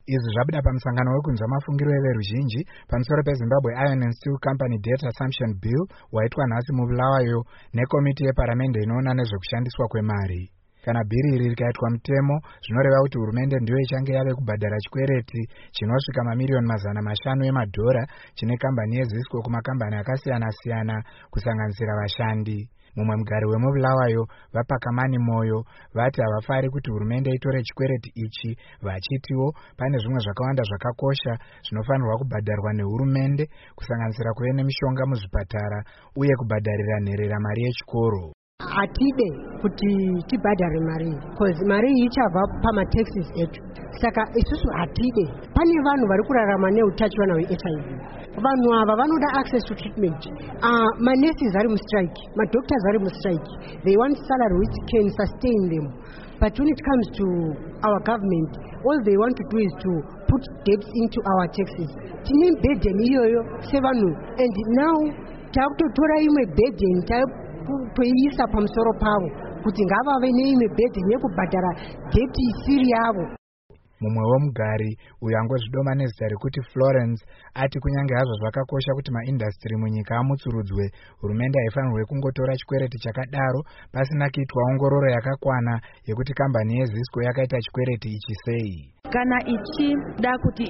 Izvi zvabuda pamusangano wekunzwa mafungiro everuzhinji pamusoro peZimbabwe Iron and Steel Company Debt Assumption Bill waitwa nhasi muBulawayo nekomiti yeparamende inoona nezvekushandiswa kwemari. Kana bhiri iri rikaitwa mutemo, zvinoreva kuti hurumende ndiyo ichange yave kubhadhara chikwereti chinosvika mamiliyoni mazana mashanu emadhora chine kambani yeZisco kumakambani akasiyana-siyana kusanganisira vashandi. Mumwe mugari wemuBulawayo vaPakamani Moyo vati havafari kuti hurumende itore chikwereti ichi, vachitiwo pane zvimwe zvakawanda zvakakosha zvinofanirwa kubhadharwa nehurumende kusanganisira kuve nemishonga muzvipatara uye kubhadharira nherera mari yechikoro. Atide kuti tibhadhare mari because mari ichabva pamataxes etu. Saka isusu atide. Pane vanhu vari kurarama neutachiona hweHIV. Vanhu ava vanoda access to treatment. Manurses are on strike, doctors are on strike. They want salary which can sustain them. But when it comes to our government, all they want to do is to put debts into our taxes. Tine burden iyoyo sevanhu, and now takutotora imwe burden kuisa pamusoro pavo kuti ngavave neimwe burden yekubhadhara debt isiri yavo. Mumwe womugari uyo angozvidoma nezita rekuti Florence ati kunyange hazvo zvakakosha kuti maindastri munyika amutsurudzwe, hurumende haifanirwe kungotora chikwereti chakadaro pasina kuitwa ongororo yakakwana yekuti kambani yeZisco yakaita chikwereti ichi sei. Kana ichida kuti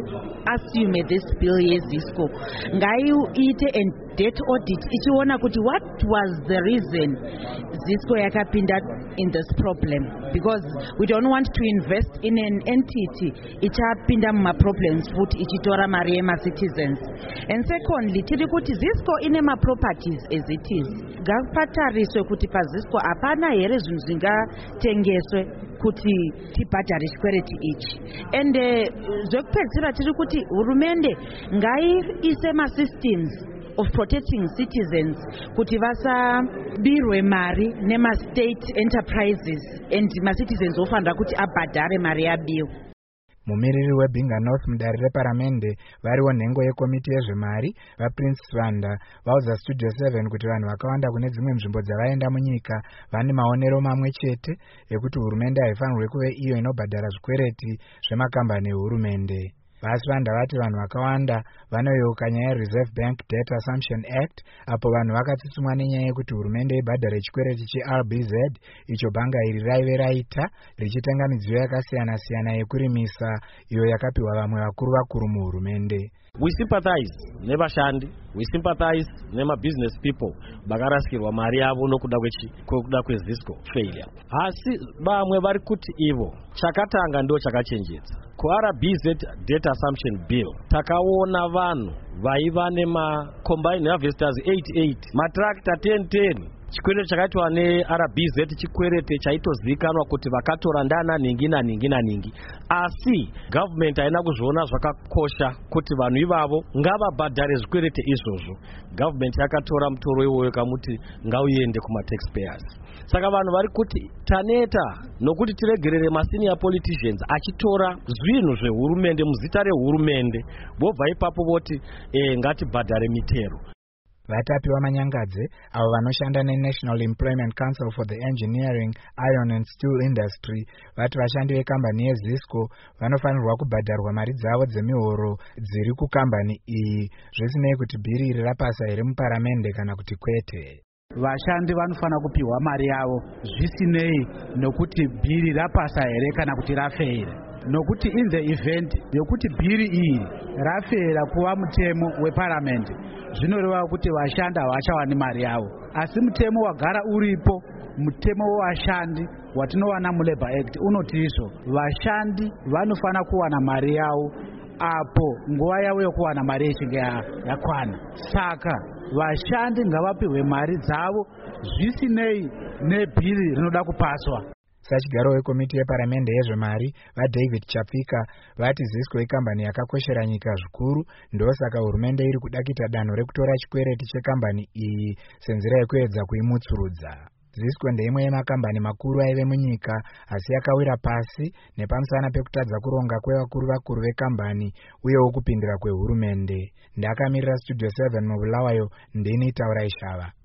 assume this bill yeZisco, ngaiite debt audit ichiona kuti what was the reason Zisco yakapinda in this problem, because we don't want to invest in an entity ichapinda muma problems futhi ichitora mari yema citizens. And secondly, tiri kuti Zisco ine ma properties as it is. Ngapatariswe kuti pa Zisco apana here zvinhu zvingatengeswe kuti tibhadhare chikwereti ichi. And zvekupedzisira tiri kuti hurumende ngaiise ma systems of protecting citizens kuti vasabirwe mari nema state enterprises and ma citizens ofanira kuti abhadhare mari yabiwa. Mumiriri weBinga North mudare reparamende variwo nhengo yekomiti yezvemari vaPrince Svanda vaudza Studio 7 kuti vanhu vakawanda kune dzimwe nzvimbo dzavaenda munyika vane maonero mamwe chete ekuti hurumende haifanirwe kuve iyo inobhadhara zvikwereti zvemakambani ehurumende. Vasvanda vati vanhu vakawanda vanoyeuka nyaya yeReserve Bank Debt Assumption Act apo vanhu vakatsutsumwa nenyaya yekuti hurumende ibhadhare chikwereti cheRBZ icho bhanga iri raive raita richitenga midziyo yakasiyana-siyana yekurimisa iyo yakapiwa vamwe vakuru muhurumende. We sympathize nevashandi, we sympathize business people vakarasikirwa mari yavo nokuda kweZisco failure. Asi vamwe vari kuti ivo chakatanga ndo chakachenjedza. kuRBZ Debt Assumption Bill takaona vanhu vaiva combined harvesters 88, matractor 1010. Chikwereti chakaitwa neRBZ chikwereti chaitozikanwa kuti vakatora ndana ningi. Asi government haina kuzviona zvakakosha kuti vanhu ivavo ngavabhadhare zvikwereti izvozvo. Government yakatora mutoro iwoyo kamuti ngauende kuma taxpayers. Saka vanhu vari kuti taneta nokuti tiregerere masenior politicians achitora zvinhu zvehurumende muzita rehurumende, vobva ipapo voti ngatibhadhare mitero. Vatapi vamanyangadze avo vanoshanda neNational Employment Council for the Engineering, Iron and Steel Industry vati vashandi vekambani yeZisco vanofanirwa kubhadharwa mari dzavo dzemihoro dziri kukambani iyi, zvisinei kuti bhiri iri rapasa here muparamende kana kuti kwete. Vashandi vanofanira kupiwa mari yavo zvisinei nokuti bhiri rapasa here kana kuti rafeira. Nokuti in the event yokuti bhiri iri rafeira kuva mutemo weparamendi, zvinoreva kuti vashandi havachawani mari yavo. Asi mutemo wagara uripo, mutemo wevashandi watinowana muLabour Act unoti izvo vashandi vanofanira kuwana mari yavo apo nguva yavo yokuwana mari ichinge yakwana. Saka vashandi ngavapiwe mari dzavo zvisinei nebhiri rinoda kupaswa. Sachigaro wekomiti yeparamende yezvemari vaDavid Chapika vati Zisco ikambani yakakoshera nyika zvikuru, ndosaka hurumende iri kudakita danho rekutora chikwereti chekambani iyi senzira yekuedza kuimutsurudza. Zisco ndeimwe yemakambani makuru aive munyika asi yakawira pasi nepamusana pekutadza kuronga kwevakuru vekambani uyewo kupindira kwehurumende. Ndakamirira Studio 7 muBulawayo, ndini Taura Ishava.